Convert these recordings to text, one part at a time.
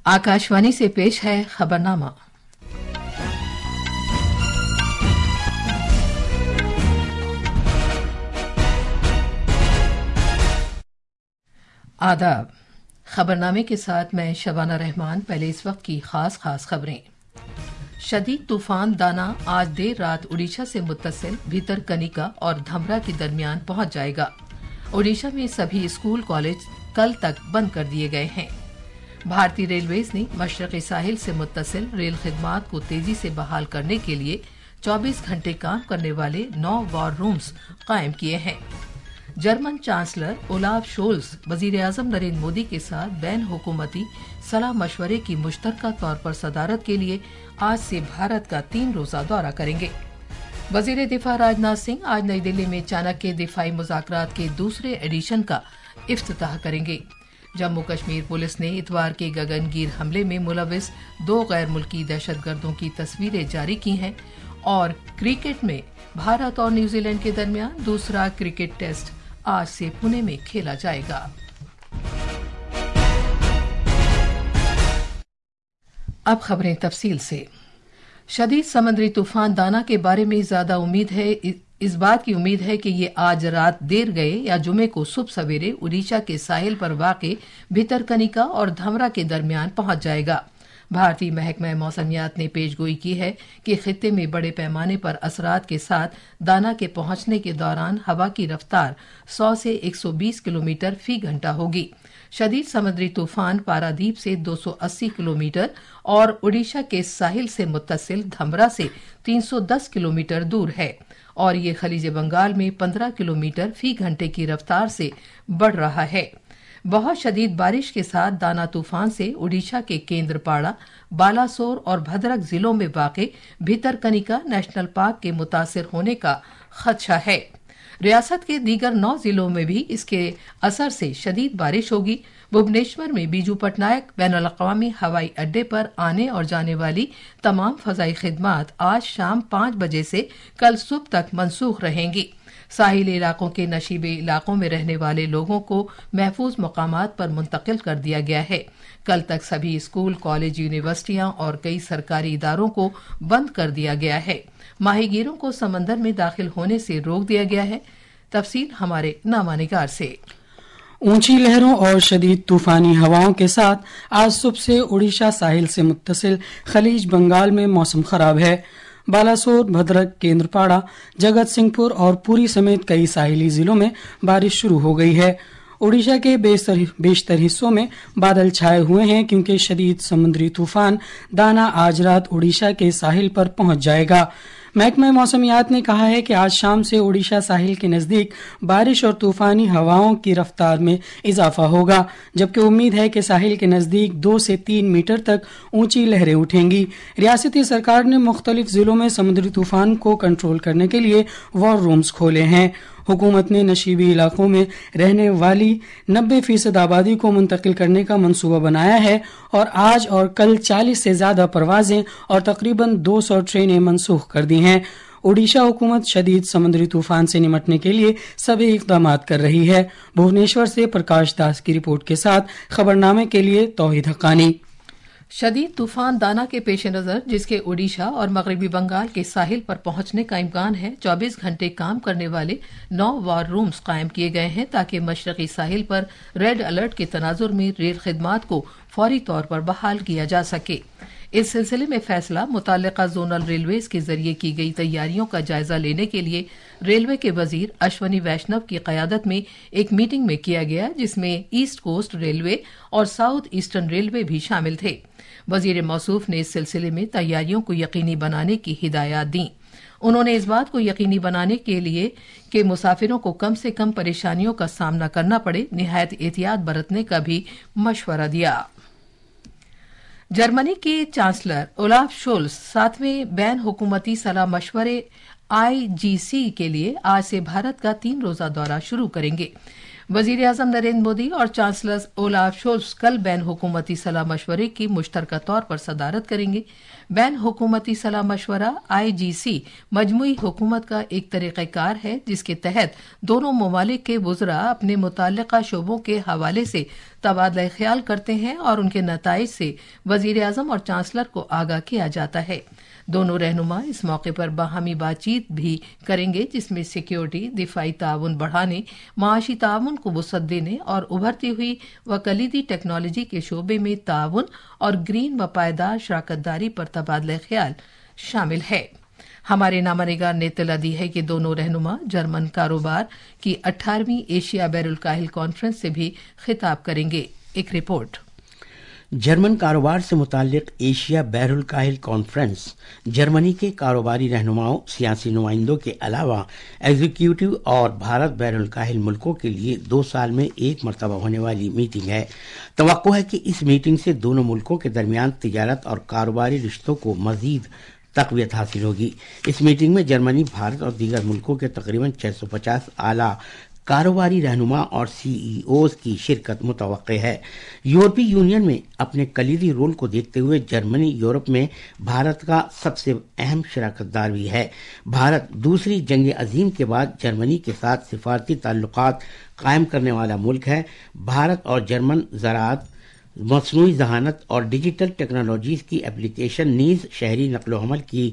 आकाशवाणी से पेश है खबरनामा। आदाब। खबरनामे के साथ मैं शबाना रहमान। पहले इस वक्त की खास खबरें। शदीद तूफान दाना आज देर रात उड़ीसा से मुत्तसिल भितरकनिका और धमरा के दरमियान पहुंच जाएगा। उड़ीसा में सभी स्कूल कॉलेज कल तक बंद कर दिए गए हैं। भारतीय रेलवेज ने मशरक़ी साहिल से मुत्तसिल रेल खिदमात को तेजी से बहाल करने के लिए 24 घंटे काम करने वाले 9 वॉर रूम्स कायम किए हैं। जर्मन चांसलर ओलाफ शोल्स वजीर आजम नरेंद्र मोदी के साथ बैन हुकूमती सलाह मशवरे की मुश्तरका तौर पर सदारत के लिए आज से भारत का 3 रोजा दौरा करेंगे। वजीर दिफा राजनाथ सिंह आज नई दिल्ली में चाणक्य दिफाई मुज़ाकरात के दूसरे एडिशन का इफ्तिताह करेंगे। जम्मू कश्मीर पुलिस ने इतवार के गगनगीर हमले में मुलविस 2 गैर मुल्की दहशतगर्दों की तस्वीरें जारी की हैं। और क्रिकेट में भारत और न्यूजीलैंड के दरमियान दूसरा क्रिकेट टेस्ट आज से पुणे में खेला जाएगा। अब खबरें तफसील से। शदीद समुद्री तूफान दाना के बारे में ज्यादा उम्मीद है इस बात की उम्मीद है कि ये आज रात देर गए या जुमे को सुबह सवेरे उड़ीसा के साहिल पर वाक़े भितरकनिका और धमरा के दरमियान पहुंच जाएगा। भारतीय महकमा मौसमियात ने पेशगोई की है कि खित्ते में बड़े पैमाने पर असरात के साथ दाना के पहुंचने के दौरान हवा की रफ्तार 100 से 120 किलोमीटर फी घंटा होगी। शदीद समुद्री तूफान पारादीप से 280 किलोमीटर और उड़ीसा के साहिल से मुत्तसिल धमरा से 310 किलोमीटर दूर है और ये खलीज बंगाल में 15 किलोमीटर फी घंटे की रफ्तार से बढ़ रहा है। बहुत शदीद बारिश के साथ दाना तूफान से उड़ीसा के केंद्रपाड़ा, बालासोर और भद्रक जिलों में वाक़े भितरकनिका नेशनल पार्क के मुतासिर होने का खदशा है। रियासत के दीगर 9 जिलों में भी इसके असर से शदीद बारिश होगी। भुवनेश्वर में बीजू पटनायक बैनुल अक़वामी हवाई अड्डे पर आने और जाने वाली तमाम फज़ाई खिदमात आज शाम 5 बजे से कल सुबह तक मनसूख रहेंगी। साहिली इलाकों के नशीबे इलाकों में रहने वाले लोगों को महफूज मकामात पर मुंतकिल कर दिया गया है। कल तक सभी स्कूल, कॉलेज, यूनिवर्सिटियां और कई सरकारी इदारों को बंद कर दिया गया है। माहीगीरों को समंदर में दाखिल होने से रोक दिया गया है। तफसील हमारे नामानिगार से। ऊंची लहरों और शदीद तूफानी हवाओं के साथ आज सुबह से उड़ीसा साहिल से मुत्तसिल खलीज बंगाल में मौसम खराब है। बालासोर, भद्रक, केंद्रपाड़ा, जगत सिंहपुर और पुरी समेत कई साहिली जिलों में बारिश शुरू हो गई है। उड़ीसा के बेशतर हिस्सों में बादल छाए हुए हैं क्योंकि शदीद समुद्री तूफान दाना आज रात उड़ीसा के साहिल पर पहुंच जाएगा। महकमा मौसमियात ने कहा है कि आज शाम से उड़ीसा साहिल के नजदीक बारिश और तूफानी हवाओं की रफ्तार में इजाफा होगा, जबकि उम्मीद है कि साहिल के नजदीक 2 से 3 मीटर तक ऊंची लहरें उठेंगी। रियासती सरकार ने मुख्तलिफ जिलों में समुद्री तूफान को कंट्रोल करने के लिए वॉर रूम्स खोले हैं। हुकूमत ने नशीबी इलाकों में रहने वाली 90% आबादी को मुंतकिल करने का मंसूबा बनाया है और आज और कल 40 से ज्यादा परवाजें और तकरीबन 200 ट्रेनें मनसूख कर दी हैं। उड़ीसा हुकूमत शदीद समुद्री तूफान से निपटने के लिए सभी इक़दाम कर रही है। भुवनेश्वर से प्रकाश दास की रिपोर्ट के साथ खबरनामे के लिए तौहीद हक्कानी। शदीद तूफान दाना के पेश नज़र, जिसके ओडिशा और मगरबी बंगाल के साहिल पर पहुंचने का इम्कान है, 24 घंटे काम करने वाले 9 वॉर रूम्स कायम किए गए हैं ताकि मशरकी साहिल पर रेड अलर्ट के तनाजुर में रेल खिदमात को फौरी तौर पर बहाल किया जा सके। इस सिलसिले में फैसला मुताल्लिका जोनल रेलवेज के जरिए की गई तैयारियों का जायजा लेने के लिए रेलवे के वजीर अश्वनी वैष्णव की क़यादत में एक मीटिंग में किया गया, जिसमें ईस्ट कोस्ट रेलवे और साउथ ईस्टर्न रेलवे भी शामिल थे। वजीर मौसूफ ने इस सिलसिले में तैयारियों को यकीनी बनाने की हिदायत दी। उन्होंने इस बात को यकीनी बनाने के लिए कि मुसाफिरों को कम से कम परेशानियों का सामना करना पड़े निहायत एहतियात बरतने का भी मशवरा दिया। जर्मनी के चांसलर ओलाफ शोल्स 7वें बैन हुकूमती सलाह मशवरे IGC के लिए आज से भारत का 3 रोजा दौरा शुरू करेंगे। वजीर आजम नरेंद्र मोदी और चांसलर ओलाफ शोल्स कल बैन हुकूमती सलाह मशवरे की मुश्तरका तौर पर सदारत करेंगे। बैन हुकूमती सलाह मशवरा IGC मजमूई हुकूमत का एक तरीक़ाकार है जिसके तहत दोनों ममालिक के वज़रा अपने मुताल्लिक़ा शोबों के हवाले से تبادلہ خیال کرتے ہیں اور ان کے نتائج سے وزیر اعظم اور چانسلر کو آگاہ کیا جاتا ہے۔ دونوں رہنما اس موقع پر باہمی بات چیت بھی کریں گے، جس میں سیکیورٹی، دفاعی تعاون بڑھانے، معاشی تعاون کو وسعت دینے اور ابھرتی ہوئی و کلیدی ٹیکنالوجی کے شعبے میں تعاون اور گرین و پائیدار شراکت داری پر تبادلہ خیال شامل ہے۔ ہمارے نامہ نگار نے اطلاع دی ہے کہ دونوں رہنما جرمن کاروبار کی 18ویں ایشیا بحر الکاہل کانفرنس سے بھی خطاب کریں گے۔ ایک رپورٹ۔ جرمن کاروبار سے متعلق ایشیا بحر الکاہل کانفرنس جرمنی کے کاروباری رہنماؤں، سیاسی نمائندوں کے علاوہ ایگزیکٹو اور بھارت بحر الکاہل ملکوں کے لیے 2 سال میں ایک مرتبہ ہونے والی میٹنگ ہے۔ توقع ہے کہ اس میٹنگ سے دونوں ملکوں کے درمیان تجارت اور کاروباری رشتوں کو مزید تقویت حاصل ہوگی۔ اس میٹنگ میں جرمنی، بھارت اور دیگر ملکوں کے تقریباً 650 اعلیٰ کاروباری رہنما اور سی ای اوز کی شرکت متوقع ہے۔ یورپی یونین میں اپنے کلیدی رول کو دیکھتے ہوئے جرمنی یورپ میں بھارت کا سب سے اہم شراکت دار بھی ہے۔ بھارت دوسری جنگ عظیم کے بعد جرمنی کے ساتھ سفارتی تعلقات قائم کرنے والا ملک ہے۔ بھارت اور جرمن زراعت، مصنوعی ذہانت اور ڈیجیٹل ٹیکنالوجیز کی اپلیکیشن نیز شہری نقل و حمل کی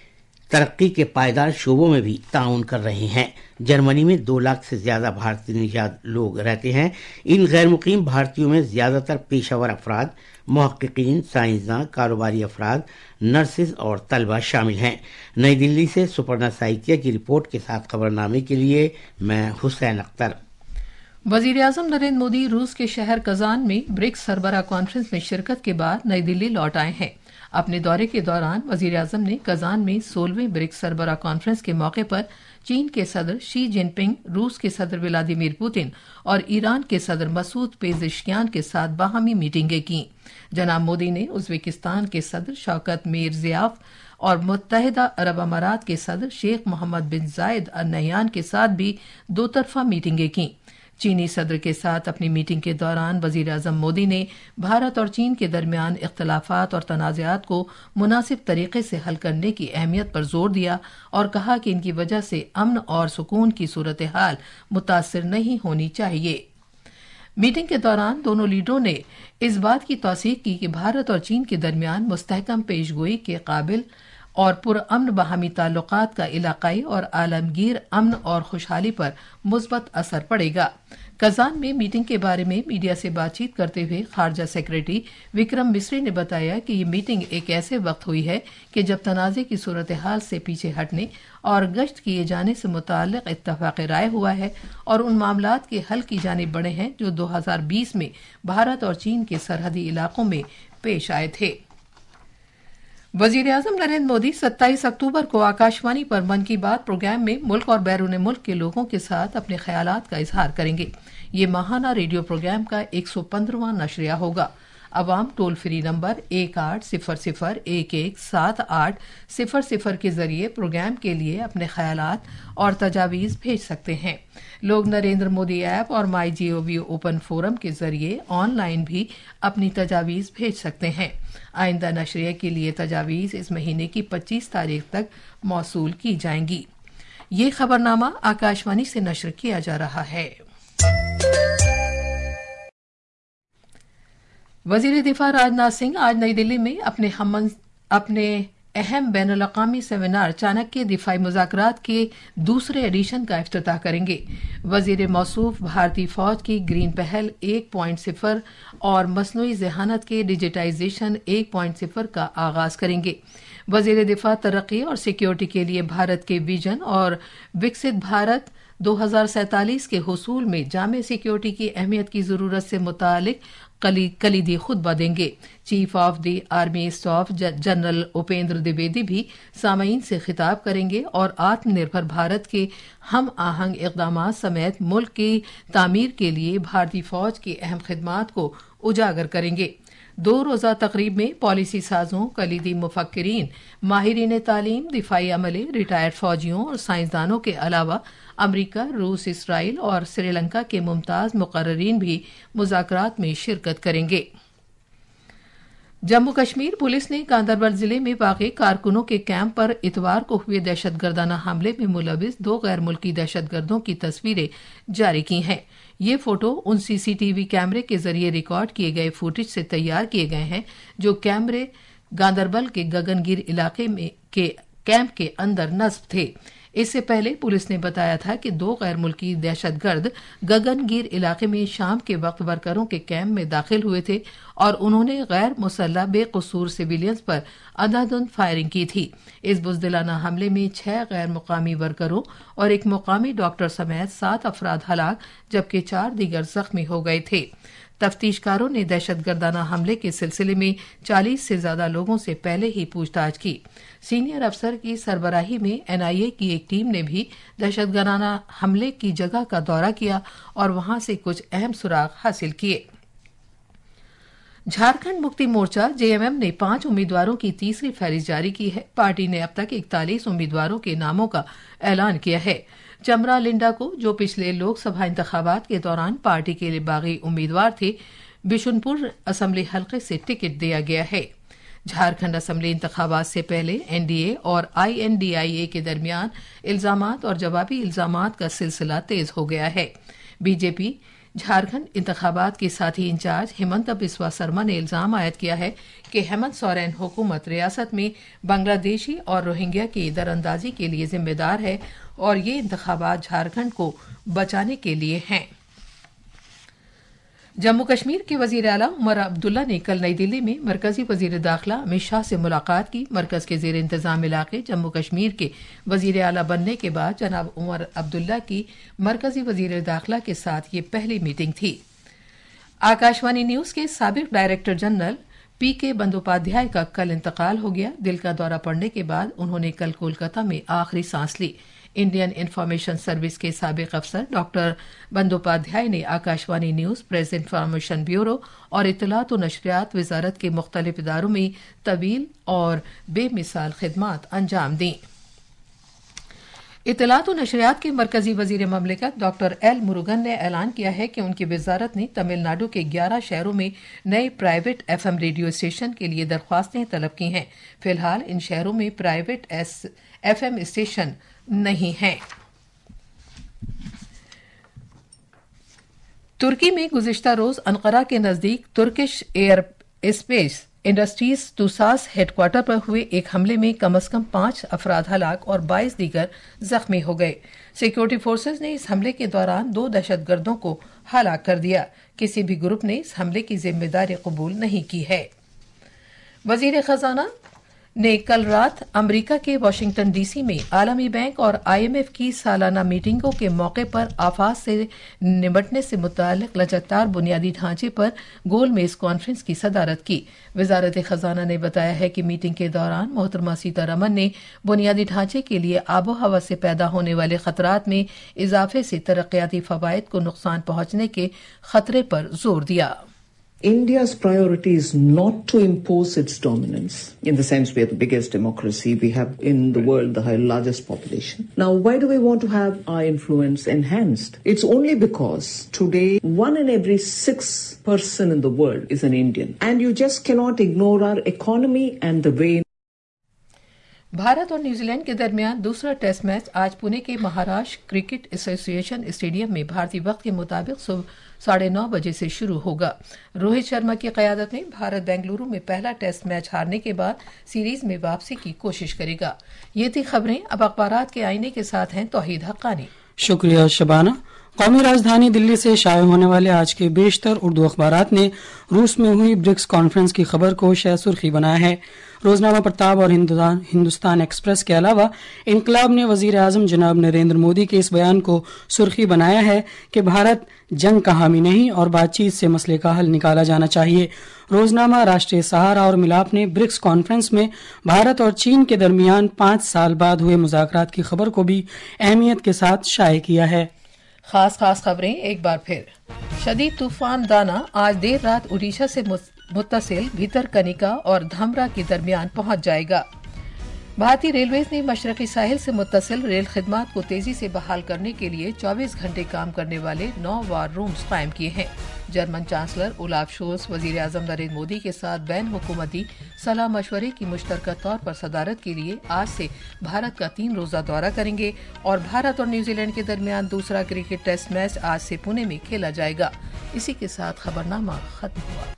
ترقی کے پائیدار شعبوں میں بھی تعاون کر رہے ہیں۔ جرمنی میں 2 لاکھ سے زیادہ بھارتی نژاد لوگ رہتے ہیں۔ ان غیر مقیم بھارتیوں میں زیادہ تر پیشہ ور افراد، محققین، سائنسداں، کاروباری افراد، نرسز اور طلبہ شامل ہیں۔ نئی دلی سے سپرنا سائکیا کی رپورٹ کے ساتھ خبرنامے کے لیے میں حسین اختر۔ وزیر اعظم نریندر مودی روس کے شہر کازان میں برکس سربراہ کانفرنس میں شرکت کے بعد نئی دلی لوٹ آئے ہیں۔ اپنے دورے کے دوران وزیر اعظم نے کازان میں 16ویں برکس سربراہ کانفرنس کے موقع پر چین کے صدر شی جن پنگ، روس کے صدر ولادیمیر پوتن اور ایران کے صدر مسعود پیزشکیان کے ساتھ باہمی میٹنگیں کیں۔ جناب مودی نے ازبکستان کے صدر شوکت میرزیاف اور متحدہ عرب امارات کے صدر شیخ محمد بن زائد ال نہیان کے ساتھ بھی 2 طرفہ میٹنگیں کیں۔ چینی صدر کے ساتھ اپنی میٹنگ کے دوران وزیر اعظم مودی نے بھارت اور چین کے درمیان اختلافات اور تنازعات کو مناسب طریقے سے حل کرنے کی اہمیت پر زور دیا اور کہا کہ ان کی وجہ سے امن اور سکون کی صورتحال متاثر نہیں ہونی چاہیے۔ میٹنگ کے دوران دونوں لیڈروں نے اس بات کی توثیق کی کہ بھارت اور چین کے درمیان مستحکم پیش گوئی کے قابل اور پرامن باہمی تعلقات کا علاقائی اور عالمگیر امن اور خوشحالی پر مثبت اثر پڑے گا۔ کازان میں میٹنگ کے بارے میں میڈیا سے بات چیت کرتے ہوئے خارجہ سیکرٹری وکرم مسری نے بتایا کہ یہ میٹنگ ایک ایسے وقت ہوئی ہے کہ جب تنازع کی صورتحال سے پیچھے ہٹنے اور گشت کیے جانے سے متعلق اتفاق رائے ہوا ہے اور ان معاملات کے حل کی جانب بڑھے ہیں جو 2020 میں بھارت اور چین کے سرحدی علاقوں میں پیش آئے تھے۔ وزیر اعظم نریندر مودی 27 اکتوبر کو آکاشوانی پر من کی بات پروگرام میں ملک اور بیرون ملک کے لوگوں کے ساتھ اپنے خیالات کا اظہار کریں گے۔ یہ ماہانہ ریڈیو پروگرام کا 115واں نشریہ ہوگا۔ عوام ٹول فری نمبر 1800117800 کے ذریعے پروگرام کے لیے اپنے خیالات اور تجاویز بھیج سکتے ہیں۔ لوگ نریندر مودی ایپ اور مائی GOV اوپن فورم کے ذریعے آن لائن بھی اپنی تجاویز بھیج سکتے ہیں۔ آئندہ نشریہ کے لیے تجاویز اس مہینے کی 25 تاریخ تک موصول کی جائیں گی۔ یہ خبرنامہ آکاشوانی سے نشر کیا جا رہا ہے۔ وزیر دفاع راجناتھ سنگھ آج نئی دلی میں اپنے اہم بین الاقوامی سیمینار چانکیہ دفاعی مذاکرات کے دوسرے ایڈیشن کا افتتاح کریں گے۔ وزیر موصوف بھارتی فوج کی گرین پہل 1.0 اور مصنوعی ذہانت کے ڈیجیٹائزیشن 1.0 کا آغاز کریں گے۔ وزیر دفاع ترقی اور سیکیورٹی کے لیے بھارت کے ویژن اور وکست بھارت 2047 کے حصول میں جامع سیکیورٹی کی اہمیت کی ضرورت سے متعلق کلیدی خطبہ دیں گے۔ Chief of the army staff general Upendra Dwivedi بھی سامعین سے خطاب کریں گے اور آتم نربھر بھارت کے ہم آہنگ اقدامات سمیت ملک کی تعمیر کے لیے بھارتی فوج کی اہم خدمات کو اجاگر کریں گے۔ 2 روزہ تقریب میں پالیسی سازوں، کلیدی مفکرین، ماہرین تعلیم، دفاعی عملے، ریٹائرڈ فوجیوں اور سائنسدانوں کے علاوہ امریکہ، روس، اسرائیل اور سری لنکا کے ممتاز مقررین بھی مذاکرات میں شرکت کریں گے۔ जम्मू कश्मीर पुलिस ने गांदरबल जिले में वाक़ कारकुनों के कैंप पर इतवार को हुए दहशतगर्दाना हमले में मुलविस 2 गैर मुल्की दहशतगर्दों की तस्वीरें जारी की हैं। ये फोटो उन सीसीटीवी कैमरे के जरिए रिकॉर्ड किए गए फुटेज से तैयार किए गए हैं जो कैमरे गांदरबल के गगनगिर इलाके में के कैंप के अंदर नस्ब थे। इससे पहले पुलिस ने बताया था कि 2 गैर मुल्की दहशतगर्द गगनगिर इलाके में शाम के वक्त वर्करों के कैंप में दाखिल हुए थे और उन्होंने गैर मुसल्लह बेकसूर सिविलियंस पर अंधाधुंध फायरिंग की थी। इस बुज़दिलाना हमले में 6 गैर मुकामी वर्करों और एक मुकामी डॉक्टर समेत 7 अफराद हलाक जबकि 4 दीगर जख्मी हो गए थे। तफ्तीशकारों ने दहशतगर्दाना हमले के सिलसिले में 40 से ज्यादा लोगों से पहले ही पूछताछ की। सीनियर अफसर की सरबराही में एनआईए की एक टीम ने भी दहशतगर्दाना हमले की जगह का दौरा किया और वहां से कुछ अहम सुराग हासिल किए। झारखंड मुक्ति मोर्चा जेएमएम ने 5 उम्मीदवारों की तीसरी फहरिस्त जारी की है। पार्टी ने अब तक 41 उम्मीदवारों के नामों का ऐलान किया है। चमरा लिंडा को, जो पिछले लोकसभा इंतखाबात के दौरान पार्टी के लिए बागी उम्मीदवार थे, बिशुनपुर असेंबली हलके से टिकट दिया गया है। झारखंड असेंबली इंतखाबात से पहले एनडीए और आईएनडीआईए के दरमियान इल्जामात और जवाबी इल्जामात का सिलसिला तेज हो गया है। बीजेपी झारखंड इंतखाबात के साथी इंचार्ज हेमंत बिस्वा शर्मा ने इल्जाम आयद किया है कि हेमंत सोरेन हुकूमत रियासत में बांग्लादेशी और रोहिंग्या की दरअंदाजी के लिए जिम्मेदार है और ये इंतखाबात झारखंड को बचाने के लिए हैं। जम्मू कश्मीर के वजीर आला उमर अब्दुल्ला ने कल नई दिल्ली में मरकजी वजीर दाखिला अमित शाह से मुलाकात की। मरकज के जेर इंतजाम इलाके जम्मू कश्मीर के वजीर आला बनने के बाद जनाब उमर अब्दुल्ला की मरकजी वजीर दाखिला के साथ ये पहली मीटिंग थी। आकाशवाणी न्यूज के साबिक डायरेक्टर जनरल पीके बंदोपाध्याय का कल इंतकाल हो गया। दिल का दौरा पड़ने के बाद उन्होंने कल कोलकाता में आखिरी सांस ली। इंडियन इंफॉर्मेशन सर्विस के साबिक अफसर डॉक्टर बंदोपाध्याय ने Akashvani news, press information bureau और इत्तलात व नशरियात वजारत के मुख्तलिफ इदारों में तवील और बेमिसाल खिदमात अंजाम दी। इत्तलात व नशरियात के मरकजी वजीर ममलिकत डॉक्टर एल मुरुगन ने ऐलान किया है कि उनकी वजारत ने तमिलनाडु के 11 शहरों में नए प्राइवेट एफएम रेडियो स्टेशन के लिए दरख्वास्तें तलब की हैं। फिलहाल इन शहरों में प्राइवेट एफएम स्टेशन नहीं है। तुर्की में गुज़िश्ता रोज अनकरा के नजदीक Turkish aerospace industries TUSAS headquarter पर हुए एक हमले में कम से कम 5 अफराद हलाक और 22 दीगर जख्मी हो गए। सिक्योरिटी फोर्सेज ने इस हमले के दौरान 2 दहशतगर्दों को हलाक कर दिया। किसी भी ग्रुप ने इस हमले की जिम्मेदारी कबूल नहीं की है। वजीर खजाना ने कल रात अमेरिका के वाशिंगटन डीसी में आलमी बैंक और आईएमएफ की सालाना मीटिंगों के मौके पर आफात से निपटने से मुताल्लिक लचकदार बुनियादी ढांचे पर गोल मेज कॉन्फ्रेंस की सदारत की। वजारत खजाना ने बताया है कि मीटिंग के दौरान मोहतरमा सीतारमन ने बुनियादी ढांचे के लिए आबो हवा से पैदा होने वाले खतरात में इजाफे से तरक्याती फवायद को नुकसान पहुंचने के खतरे पर जोर दिया। India's priority is not to impose its dominance. In the sense, we are the biggest democracy. We have in the world the largest population. Now, why do we want to have our influence enhanced? It's only because today 1 in every 6 person in the world is an Indian. And you just cannot ignore our economy and the way. Bharat और New Zealand के दरमियान दूसरा test match आज पुणे के Maharashtra cricket association stadium में भारतीय वक्त के मुताबिक सुबह 9:30 बजे से शुरू होगा। रोहित शर्मा की क़यादत में भारत बेंगलुरु में पहला टेस्ट मैच हारने के बाद सीरीज में वापसी की कोशिश करेगा। ये थी खबरें। अब अखबारात के आईने के साथ हैं तौहीद हक्कानी। शुक्रिया शबाना। कौमी राजधानी दिल्ली से शाये होने वाले आज के बेशतर उर्दू अखबारात ने रूस में हुई ब्रिक्स कॉन्फ्रेंस की खबर को शह सुर्खी बनाया है। रोजनामा प्रताप और हिंदुस्तान एक्सप्रेस के अलावा इनकलाब ने वजीर आजम जनाब नरेंद्र मोदी के इस बयान को सुर्खी बनाया है कि भारत जंग का हामी नहीं और बातचीत से मसले का हल निकाला जाना चाहिए। रोजनामा, राष्ट्रीय सहारा और मिलाप ने ब्रिक्स कॉन्फ्रेंस में भारत और चीन के दरमियान 5 साल बाद हुए मुज़ाकरात की खबर को भी अहमियत के साथ शाये किया है। खास खबरें एक बार फिर। शदीद तूफान दाना आज देर रात ओडिशा से मुत्तसिल भितरकनिका और धमरा के दरमियान पहुंच जाएगा। भारतीय रेलवे ने मशरकी साहिल से मुत्तसिल रेल खिदमात को तेजी से बहाल करने के लिए 24 घंटे काम करने वाले 9 वार रूम्स कायम किए हैं। जर्मन चांसलर ओलाफ शोल्स वजीर आजम नरेंद्र मोदी के साथ बैन हुकूमती सलाह मशवरे की मुश्तरका तौर पर सदारत के लिए आज से भारत का 3 रोजा दौरा करेंगे और भारत और न्यूजीलैंड के दरमियान दूसरा क्रिकेट टेस्ट मैच आज से पुणे में खेला जाएगा। इसी के साथ खबरनामा खत्म हुआ।